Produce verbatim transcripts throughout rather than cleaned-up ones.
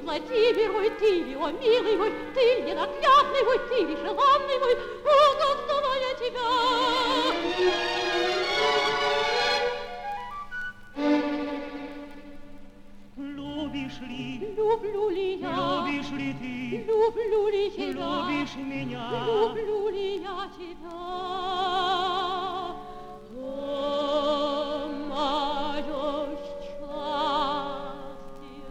Владимир мой, ты ли, о, милый мой, ты ненаглядный мой, ты ли желанный мой, о, как знала я тебя. Любишь ли? Люблю ли я? Любишь ли ты? Люблю ли тебя? Любишь меня? Люблю ли я тебя? О, мое счастье!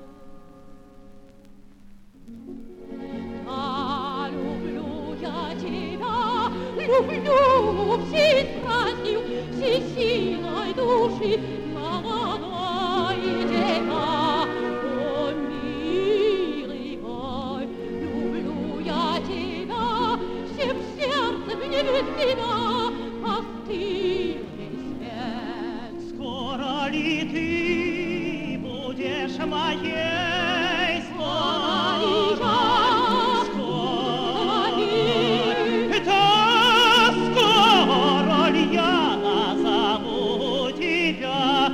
Да, люблю я тебя, люблю всей страстью, всей силой души молодой тебя. О, милый мой, люблю я тебя, всем сердцем не без тебя, постылый свет. Скоро ли ты будешь моей? Скоро ли я? Скоро ли? Да, скоро ли я назову тебя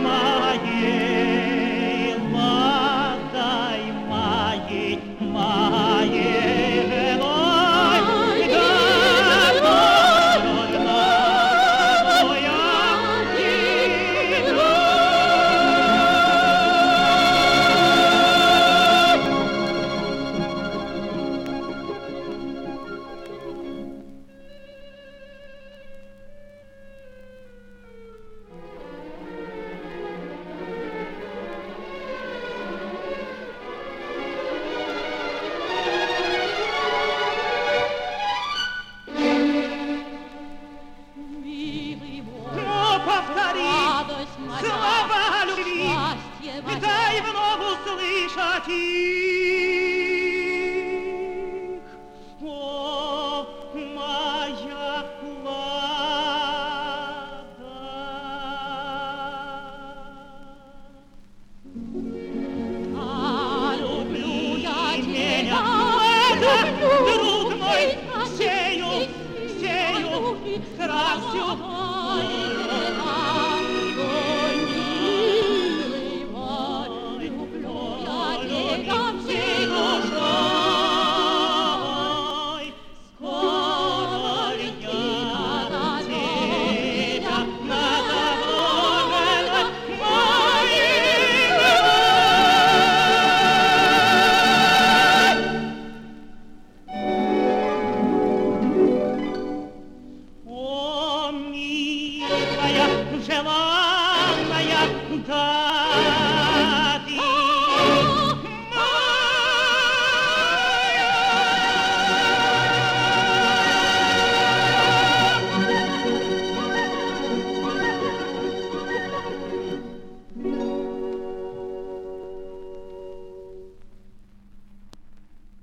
моей ладой, моей, моей женой? Да, скоро ли назову я тебя? Милый мой, Ну, повтори радость моя, слова любви, счастье и мое. дай вновь услышать их.